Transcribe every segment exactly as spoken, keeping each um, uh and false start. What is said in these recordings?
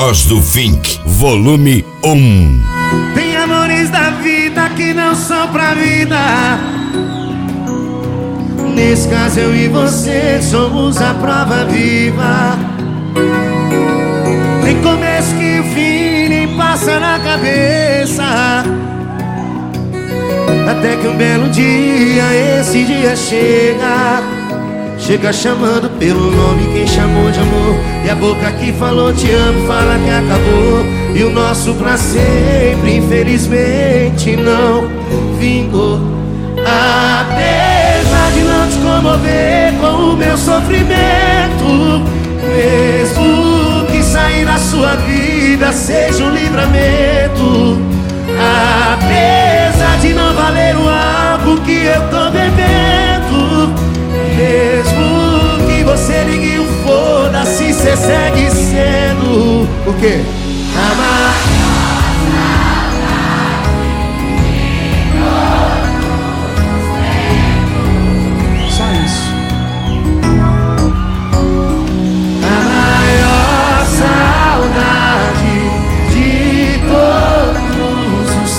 Voz do Fink, volume um. Tem amores da vida que não são pra vida. Nesse caso eu e você somos a prova viva. Nem começo que o fim nem passa na cabeça. Até que um belo dia, esse dia chega. Chega chamando pelo nome quem chamou de amor. E a boca que falou te amo fala que acabou. E o nosso pra sempre infelizmente não vingou. Apesar de não te comover com o meu sofrimento, mesmo que sair da sua vida seja um livramento. Apesar de não valer o álcool que eu tô bebendo, mesmo que você ligue o foda-se, cê segue sendo o quê? Amar. Só isso. A maior saudade de todos os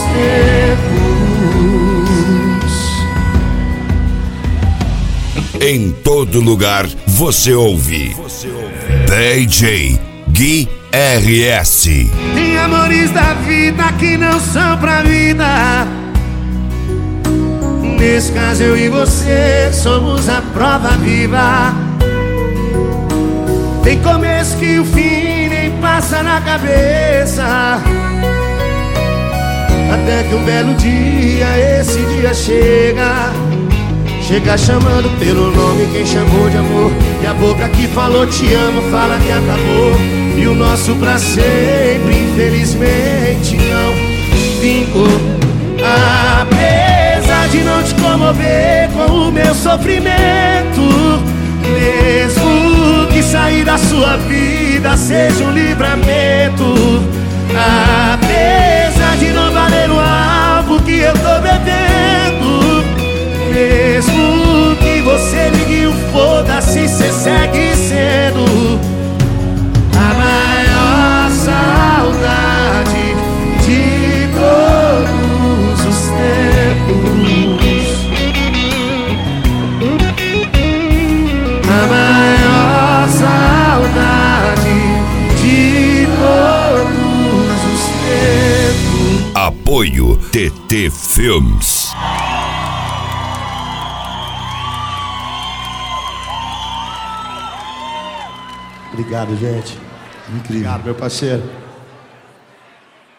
tempos. Em todo lugar você ouve, você ouve. D J Gui R S. Tem amores da vida que não são pra vida. Nesse caso eu e você somos a prova viva. Tem começo que o fim nem passa na cabeça. Até que um belo dia, esse dia chega. Chega chamando pelo nome quem chamou de amor. E a boca que falou te amo fala que acabou. E o nosso pra sempre infelizmente não vingou. Apesar de não te comover com o meu sofrimento, mesmo que sair da sua vida seja um livramento. Apesar de não valer o álcool que eu tô bebendo, mesmo que você ligue o foda-se, cê segue sendo a maior saudade de todos os tempos. A maior saudade de todos os tempos. Apoio T T Filmes. Obrigado, gente. Incrível. Obrigado, meu parceiro.